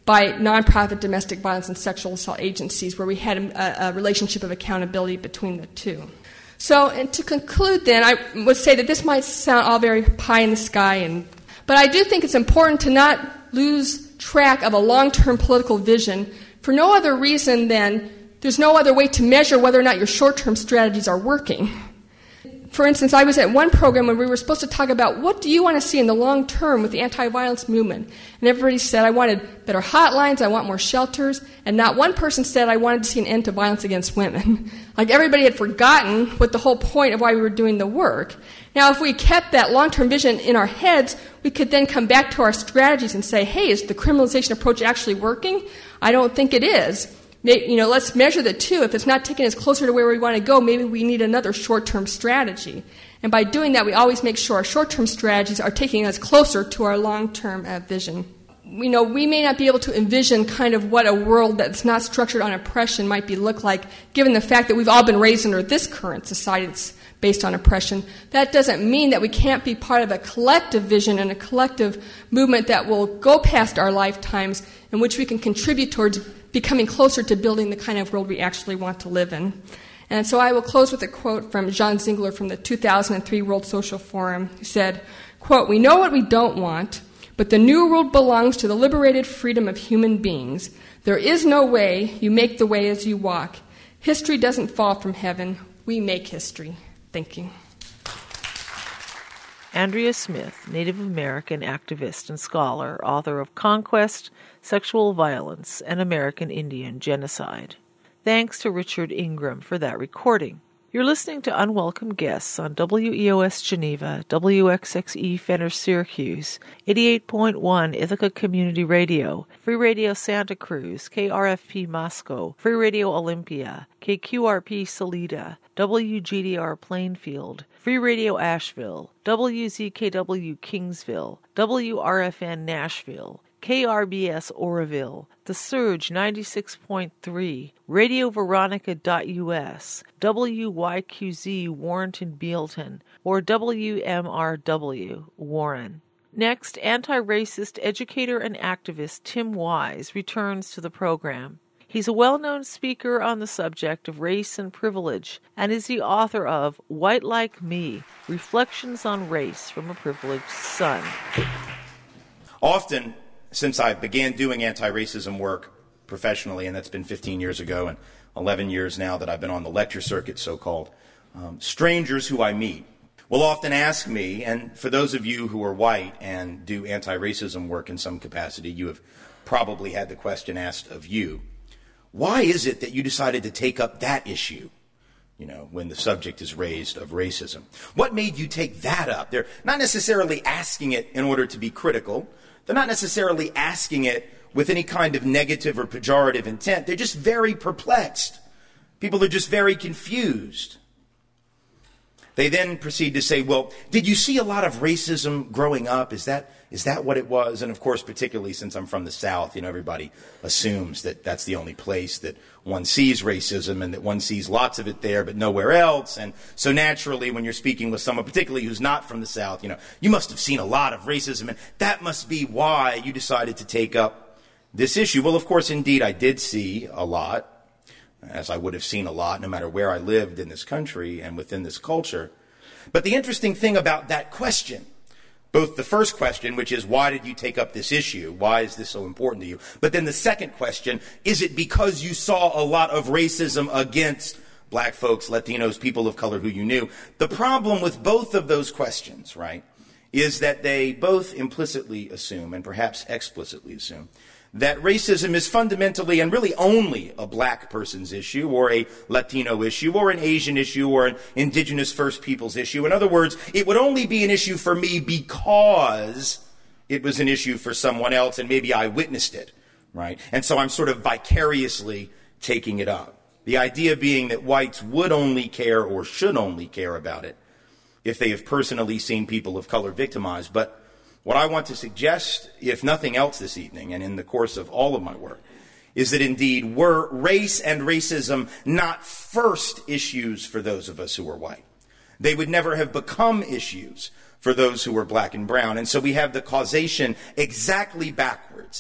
by nonprofit domestic violence and sexual assault agencies, where we had a, a relationship of accountability between the two. So, and to conclude then, I would say that this might sound all very pie in the sky, and, but I do think it's important to not lose track of a long-term political vision for no other reason than there's no other way to measure whether or not your short-term strategies are working. For instance, I was at one program when we were supposed to talk about what do you want to see in the long term with the anti-violence movement. And everybody said, I wanted better hotlines, I want more shelters, and not one person said I wanted to see an end to violence against women. Like everybody had forgotten what the whole point of why we were doing the work. Now, if we kept that long-term vision in our heads, we could then come back to our strategies and say, hey, is the criminalization approach actually working? I don't think it is. You know, let's measure the two. If it's not taking us closer to where we want to go, maybe we need another short-term strategy. And by doing that, we always make sure our short-term strategies are taking us closer to our long-term uh, vision. You know, we may not be able to envision kind of what a world that's not structured on oppression might be look like, given the fact that we've all been raised under this current society that's based on oppression. That doesn't mean that we can't be part of a collective vision and a collective movement that will go past our lifetimes, in which we can contribute towards becoming closer to building the kind of world we actually want to live in. And so I will close with a quote from Jean Zingler from the two thousand three World Social Forum, who said, quote, "We know what we don't want, but the new world belongs to the liberated freedom of human beings. There is no way, you make the way as you walk. History doesn't fall from heaven, we make history." Thank you. Andrea Smith, Native American activist and scholar, author of Conquest, Sexual Violence, and American Indian Genocide. Thanks to Richard Ingram for that recording. You're listening to Unwelcome Guests on W E O S Geneva, W X X E Fenner Syracuse, eighty-eight point one Ithaca Community Radio, Free Radio Santa Cruz, K R F P Moscow, Free Radio Olympia, K Q R P Salida, W G D R Plainfield, Free Radio Asheville, W Z K W Kingsville, W R F N Nashville, K R B S Oroville, The Surge ninety-six point three, Radio Veronica dot U S, W Y Q Z Warrenton Bealton, or W M R W Warren. Next, anti-racist educator and activist Tim Wise returns to the program. He's a well-known speaker on the subject of race and privilege and is the author of White Like Me, Reflections on Race from a Privileged Son. Often, since I began doing anti-racism work professionally, and that's been fifteen years ago, and eleven years now that I've been on the lecture circuit, so-called, um, strangers who I meet will often ask me, and for those of you who are white and do anti-racism work in some capacity, you have probably had the question asked of you, why is it that you decided to take up that issue, you know, when the subject is raised of racism? What made you take that up? They're not necessarily asking it in order to be critical. They're not necessarily asking it with any kind of negative or pejorative intent. They're just very perplexed. People are just very confused. They then proceed to say, well, did you see a lot of racism growing up? Is that is that what it was? And of course, particularly since I'm from the South, you know, everybody assumes that that's the only place that one sees racism and that one sees lots of it there, but nowhere else. And so naturally, when you're speaking with someone, particularly who's not from the South, you know, you must have seen a lot of racism, and that must be why you decided to take up this issue. Well, of course, indeed, I did see a lot, as I would have seen a lot no matter where I lived in this country and within this culture. But the interesting thing about that question, both the first question, which is, why did you take up this issue? Why is this so important to you? But then the second question, is it because you saw a lot of racism against black folks, Latinos, people of color who you knew? The problem with both of those questions, right, is that they both implicitly assume, and perhaps explicitly assume, that racism is fundamentally and really only a black person's issue, or a Latino issue, or an Asian issue, or an indigenous First Peoples issue. In other words, it would only be an issue for me because it was an issue for someone else, and maybe I witnessed it, right? And so I'm sort of vicariously taking it up. The idea being that whites would only care or should only care about it if they have personally seen people of color victimized. But what I want to suggest, if nothing else this evening, and in the course of all of my work, is that indeed were race and racism not first issues for those of us who are white, they would never have become issues for those who were black and brown. And so we have the causation exactly backwards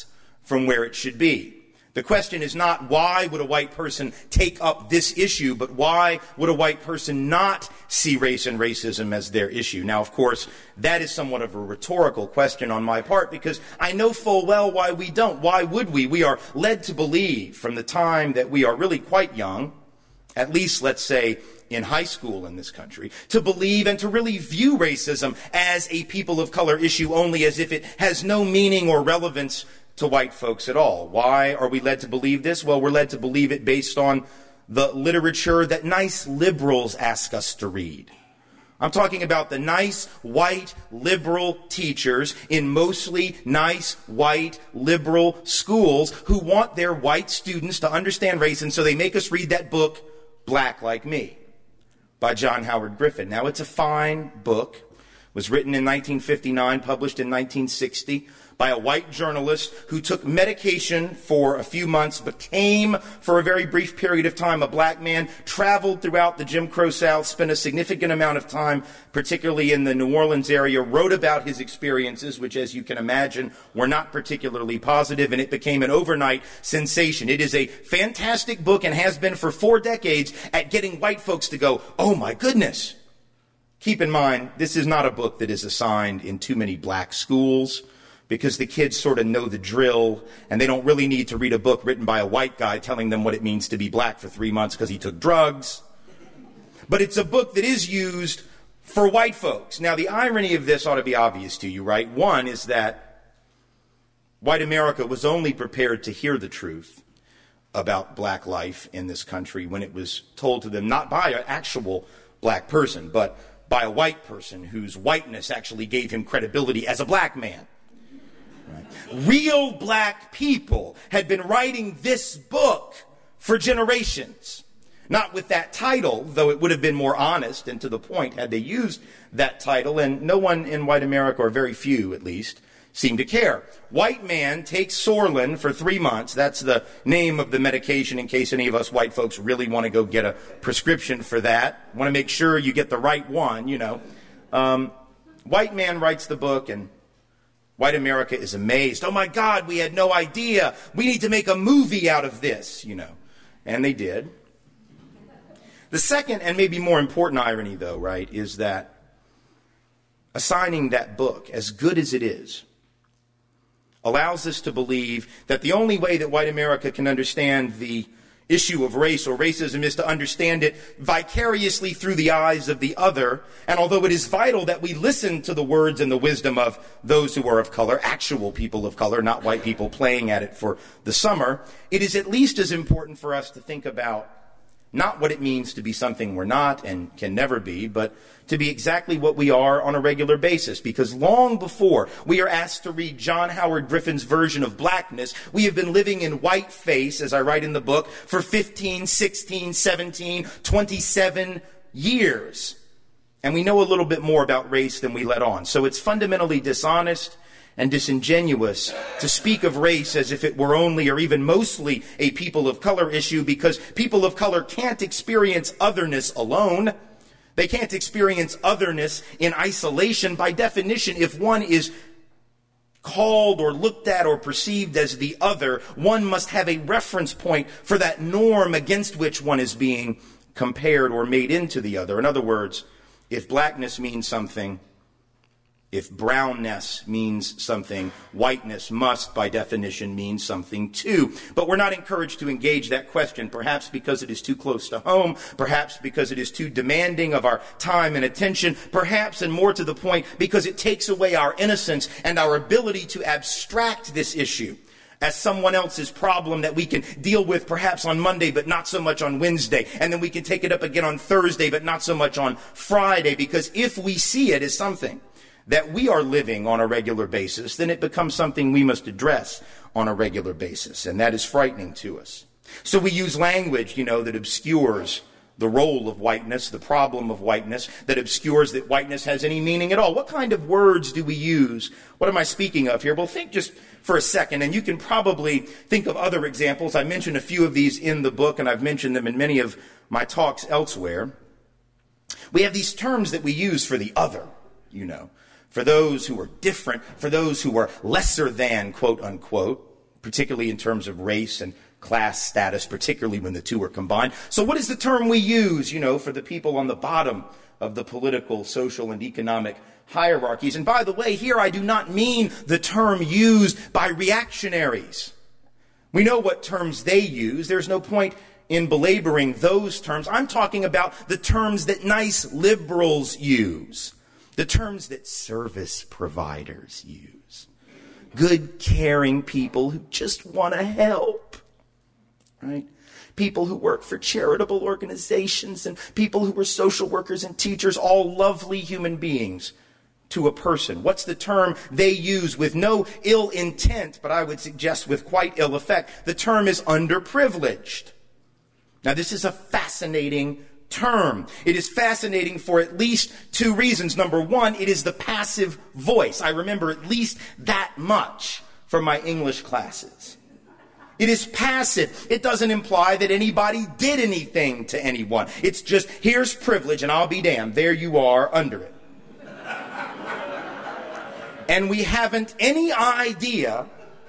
from where it should be. The question is not why would a white person take up this issue, but why would a white person not see race and racism as their issue? Now, of course, that is somewhat of a rhetorical question on my part, because I know full well why we don't. Why would we? We are led to believe from the time that we are really quite young, at least let's say in high school in this country, to believe and to really view racism as a people of color issue only, as if it has no meaning or relevance to white folks at all. Why are we led to believe this? Well, we're led to believe it based on the literature that nice liberals ask us to read. I'm talking about the nice, white, liberal teachers in mostly nice, white, liberal schools who want their white students to understand race, and so they make us read that book, Black Like Me, by John Howard Griffin. Now, it's a fine book. It was written in nineteen fifty-nine, published in nineteen sixty, by a white journalist who took medication for a few months, became, for a very brief period of time, a black man, traveled throughout the Jim Crow South, spent a significant amount of time, particularly in the New Orleans area, wrote about his experiences, which, as you can imagine, were not particularly positive, and it became an overnight sensation. It is a fantastic book and has been for four decades at getting white folks to go, oh my goodness. Keep in mind, this is not a book that is assigned in too many black schools, because the kids sort of know the drill, and they don't really need to read a book written by a white guy telling them what it means to be black for three months because he took drugs. But it's a book that is used for white folks. Now, the irony of this ought to be obvious to you, right? One is that white America was only prepared to hear the truth about black life in this country when it was told to them not by an actual black person, but by a white person whose whiteness actually gave him credibility as a black man. Real black people had been writing this book for generations. Not with that title, though it would have been more honest and to the point had they used that title, and no one in white America, or very few at least, seemed to care. White man takes Sorlin for three months. That's the name of the medication in case any of us white folks really want to go get a prescription for that. Want to make sure you get the right one, you know. Um, white man writes the book, and white America is amazed. Oh my God, we had no idea. We need to make a movie out of this, you know. And they did. The second and maybe more important irony, though, right, is that assigning that book, as good as it is, allows us to believe that the only way that white America can understand the issue of race or racism is to understand it vicariously through the eyes of the other. And although it is vital that we listen to the words and the wisdom of those who are of color, actual people of color, not white people playing at it for the summer, it is at least as important for us to think about not what it means to be something we're not and can never be, but to be exactly what we are on a regular basis. Because long before we are asked to read John Howard Griffin's version of blackness, we have been living in whiteface, as I write in the book, for fifteen, sixteen, seventeen, twenty-seven years. And we know a little bit more about race than we let on. So it's fundamentally dishonest and disingenuous to speak of race as if it were only or even mostly a people of color issue, because people of color can't experience otherness alone. They can't experience otherness in isolation. By definition, if one is called or looked at or perceived as the other, one must have a reference point for that norm against which one is being compared or made into the other. In other words, if blackness means something, if brownness means something, whiteness must, by definition, mean something too. But we're not encouraged to engage that question, perhaps because it is too close to home, perhaps because it is too demanding of our time and attention, perhaps, and more to the point, because it takes away our innocence and our ability to abstract this issue as someone else's problem that we can deal with perhaps on Monday, but not so much on Wednesday. And then we can take it up again on Thursday, but not so much on Friday. Because if we see it as something that we are living on a regular basis, then it becomes something we must address on a regular basis. And that is frightening to us. So we use language, you know, that obscures the role of whiteness, the problem of whiteness, that obscures that whiteness has any meaning at all. What kind of words do we use? What am I speaking of here? Well, think just for a second, and you can probably think of other examples. I mentioned a few of these in the book, and I've mentioned them in many of my talks elsewhere. We have these terms that we use for the other, you know, for those who are different, for those who are lesser than, quote unquote. particularly in terms of race and class status, particularly when the two are combined. So what is the term we use, you know, for the people on the bottom of the political, social, and economic hierarchies? And by the way, here I do not mean the term used by reactionaries. We know what terms they use. There's no point in belaboring those terms. I'm talking about the terms that nice liberals use, the terms that service providers use, good, caring people who just want to help, right? People who work for charitable organizations and people who are social workers and teachers, all lovely human beings to a person. What's the term they use with no ill intent, but I would suggest with quite ill effect? The term is underprivileged. Now, this is a fascinating term. It is fascinating for at least two reasons. Number one, it is the passive voice. I remember at least that much from my English classes. It is passive. It doesn't imply that anybody did anything to anyone. It's just, here's privilege and I'll be damned. There you are under it. And we haven't any idea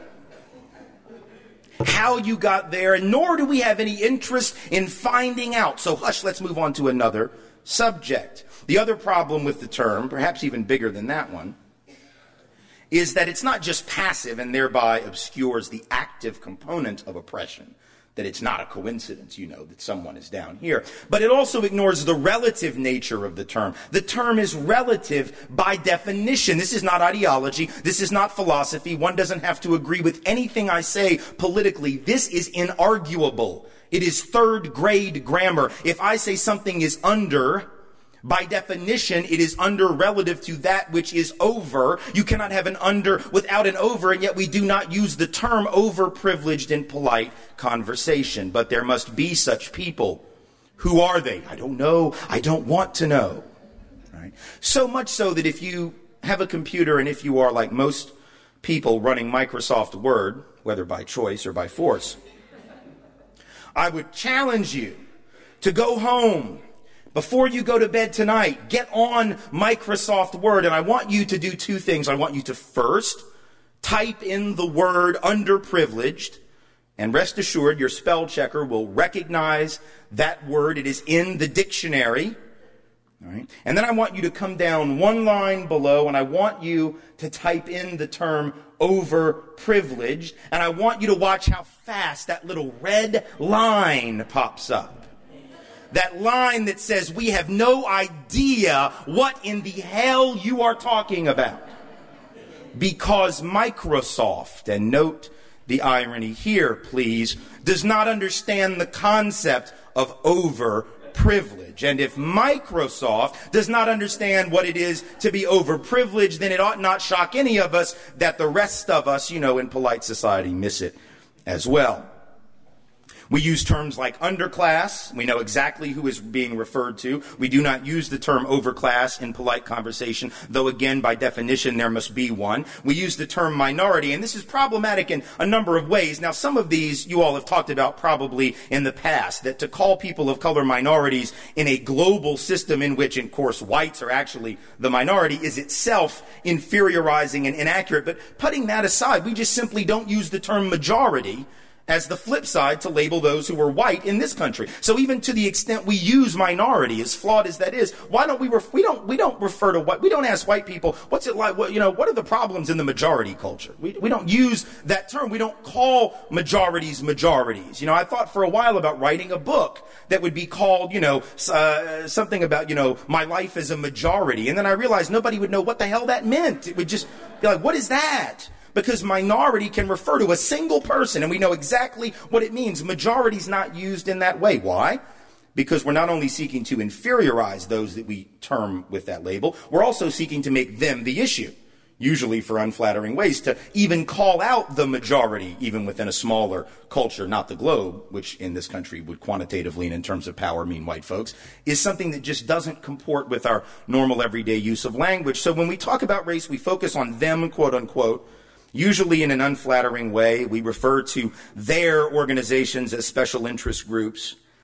how you got there, and nor do we have any interest in finding out. So hush, let's move on to another subject. The other problem with the term, perhaps even bigger than that one, is that it's not just passive and thereby obscures the active component of oppression. That it's not a coincidence, you know, that someone is down here. But it also ignores the relative nature of the term. The term is relative by definition. This is not ideology. This is not philosophy. One doesn't have to agree with anything I say politically. This is inarguable. It is third grade grammar. If I say something is under, by definition, it is under relative to that which is over. You cannot have an under without an over, and yet we do not use the term overprivileged in polite conversation. But there must be such people. Who are they? I don't know. I don't want to know. Right? So much so that if you have a computer and if you are like most people running Microsoft Word, whether by choice or by force, I would challenge you to go home before you go to bed tonight, get on Microsoft Word, and I want you to do two things. I want you to first type in the word underprivileged, and rest assured your spell checker will recognize that word. It is in the dictionary. All right? And then I want you to come down one line below, and I want you to type in the term overprivileged, and I want you to watch how fast that little red line pops up. That line that says, we have no idea what in the hell you are talking about. Because Microsoft, and note the irony here, please, does not understand the concept of overprivilege. And if Microsoft does not understand what it is to be overprivileged, then it ought not shock any of us that the rest of us, you know, in polite society miss it as well. We use terms like underclass. We know exactly who is being referred to. We do not use the term overclass in polite conversation, though again, by definition, there must be one. We use the term minority, and this is problematic in a number of ways. Now, some of these you all have talked about probably in the past, that to call people of color minorities in a global system in which, of course, whites are actually the minority is itself inferiorizing and inaccurate. But putting that aside, we just simply don't use the term majority as the flip side to label those who are white in this country. So even to the extent we use minority, as flawed as that is, why don't we ref- we don't we don't refer to white we don't ask white people what's it like, what, you know, what are the problems in the majority culture? We we don't use that term. We don't call majorities majorities. You know, I thought for a while about writing a book that would be called, you know, uh, something about, you know, my life as a majority, and then I realized nobody would know what the hell that meant. It would just be like, what is that? Because minority can refer to a single person, and we know exactly what it means. Majority is not used in that way. Why? Because we're not only seeking to inferiorize those that we term with that label, we're also seeking to make them the issue, usually for unflattering ways, to even call out the majority, even within a smaller culture, not the globe, which in this country would quantitatively and in terms of power mean white folks, is something that just doesn't comport with our normal everyday use of language. So when we talk about race, we focus on them, quote unquote, usually in an unflattering way. We refer to their organizations as special interest groups.